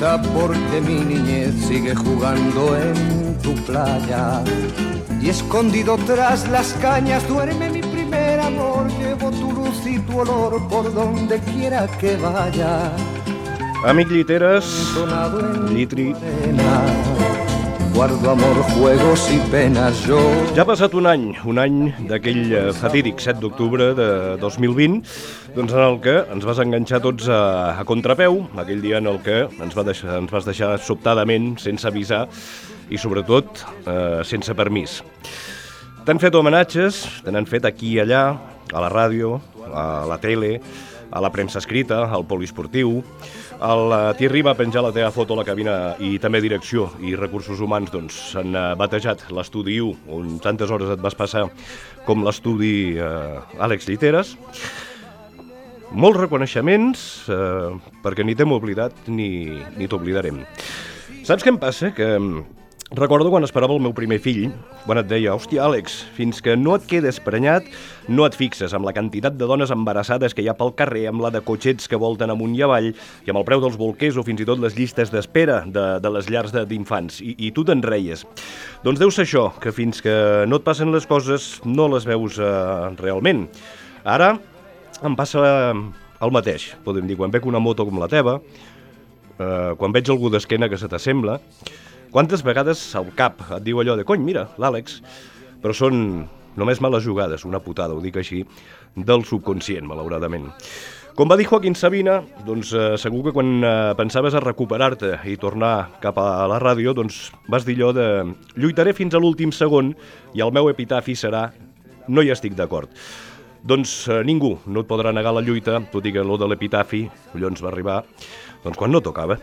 risa porque mi niñez sigue jugando en tu playa. Y escondido tras las cañas duerme mi primer amor. Llevo tu luz y tu olor por donde quiera que vaya. Amic Lliteres, Llitri. Guardo amor, juegos y penas yo. Ja ha passat un any d'aquell fatídic 7 d'octubre de 2020, doncs en el que ens vas enganxar tots a contrapeu, aquell dia en el que ens vas deixar sobtadament, sense avisar i sobretot sense permís. T'han fet homenatges, te n'han fet aquí i allà, a la ràdio, a la tele, a la premsa escrita, al poliesportiu. El Thierry va penjar la teva foto a la cabina i també direcció i recursos humans doncs s'han batejat l'estudi 1, on tantes hores et vas passar com l'estudi Àlex Lliteres. Molts reconeixements, perquè ni t'hem oblidat ni t'oblidarem. Saps què em passa? Que recordo quan esperava el meu primer fill, quan et deia, hòstia, Àlex, fins que no et quedes prenyat, no et fixes amb la quantitat de dones embarassades que hi ha pel carrer, amb la de cotxets que volten amunt i avall, i amb el preu dels bolquers o fins i tot les llistes d'espera de les llars d'infants. I tu te'n reies. Doncs deu ser això, que fins que no et passen les coses no les veus realment. Ara em passa el mateix, podem dir, quan veig una moto com la teva, quan veig algú d'esquena que se t'assembla. Quantes vegades al cap et diu allò de cony, mira, l'Àlex, però són només males jugades, una putada, ho dic així, del subconscient, malauradament. Com va dir Joaquín Sabina, doncs segur que quan pensaves a recuperar-te i tornar cap a la ràdio, doncs vas dir allò de lluitaré fins a l'últim segon i el meu epitafi serà no hi estic d'acord. Doncs ningú no et podrà negar la lluita, tot i que allò de l'epitafi, collons, va arribar, doncs quan no tocava.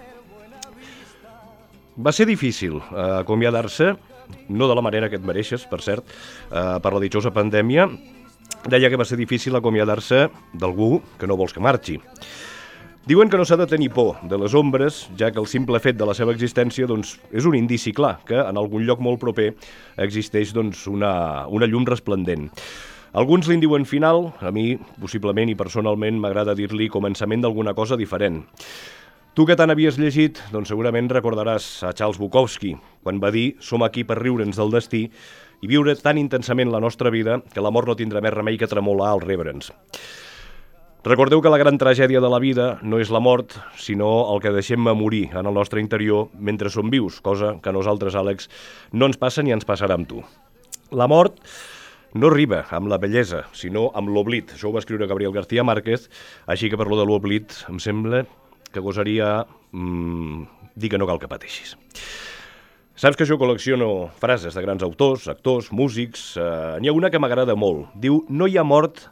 Va ser difícil acomiadar-se, no de la manera que et mereixes, per cert, per la ditjosa pandèmia. Deia que va ser difícil acomiadar-se d'algú que no vols que marxi. Diuen que no s'ha de tenir por de les ombres, ja que el simple fet de la seva existència doncs, és un indici clar que en algun lloc molt proper existeix doncs, una llum resplendent. Alguns li'n diuen final, a mi, possiblement i personalment, m'agrada dir-li començament d'alguna cosa diferent. Tu que tant havies llegit, doncs segurament recordaràs a Charles Bukowski, quan va dir «Som aquí per riure'ns del destí i viure tan intensament la nostra vida que la mort no tindrà més remei que tremolar al rebre'ns». Recordeu que la gran tragèdia de la vida no és la mort, sinó el que deixem a morir en el nostre interior mentre som vius, cosa que a nosaltres, Àlex, no ens passa ni ens passarà amb tu. La mort no arriba amb la bellesa, sinó amb l'oblit. Això ho va escriure Gabriel García Márquez, així que per lo de l'oblit em sembla que gosaria dir que no cal que pateixis. Saps que jo col·lecciono frases de grans autors, actors, músics. N'hi ha una que m'agrada molt. Diu, no hi ha mort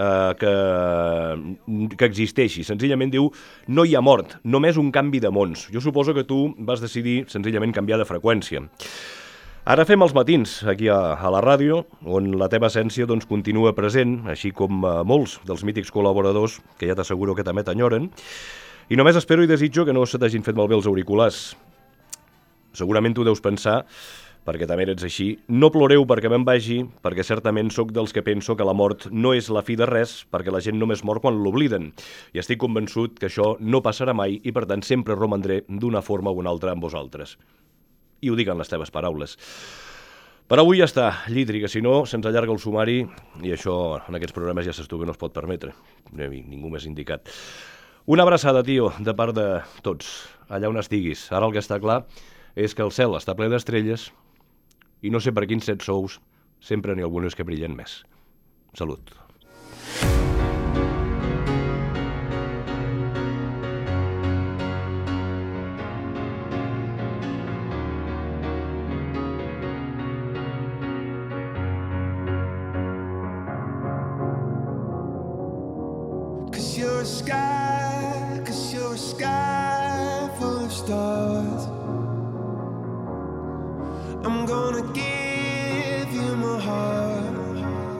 que existeixi. Senzillament diu, no hi ha mort, només un canvi de mons. Jo suposo que tu vas decidir senzillament canviar de freqüència. Ara fem els matins aquí a la ràdio, on la teva essència doncs, continua present, així com molts dels mítics col·laboradors, que ja t'asseguro que també t'enyoren. I només espero i desitjo que no se t'hagin fet malbé els auriculars. Segurament tu deus pensar, perquè també eres així, no ploreu perquè me'n vagi, perquè certament sóc dels que penso que la mort no és la fi de res, perquè la gent només mor quan l'obliden. I estic convençut que això no passarà mai i per tant sempre romandré d'una forma o una altra amb vosaltres. I ho dic en les teves paraules. Per avui ja està, Llitri, que si no se'ns allarga el sumari i això en aquests programes ja saps tu que no es pot permetre. Ningú més indicat. Una abraçada, tio, de part de tots, allà on estiguis. Ara el que està clar és que el cel està ple d'estrelles i no sé per quins 7 sous sempre n'hi ha algunes que brillen més. Salut. You're a sky full of stars. I'm gonna give you my heart.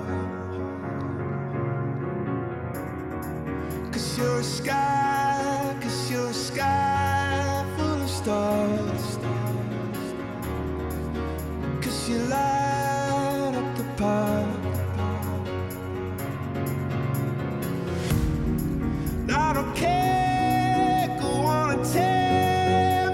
'Cause you're a sky full of stars. 'Cause you light up the park. I don't care, go on and tell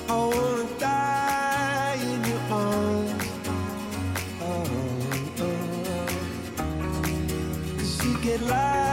I wanna die in your arms. Oh, oh. 'Cause you get lost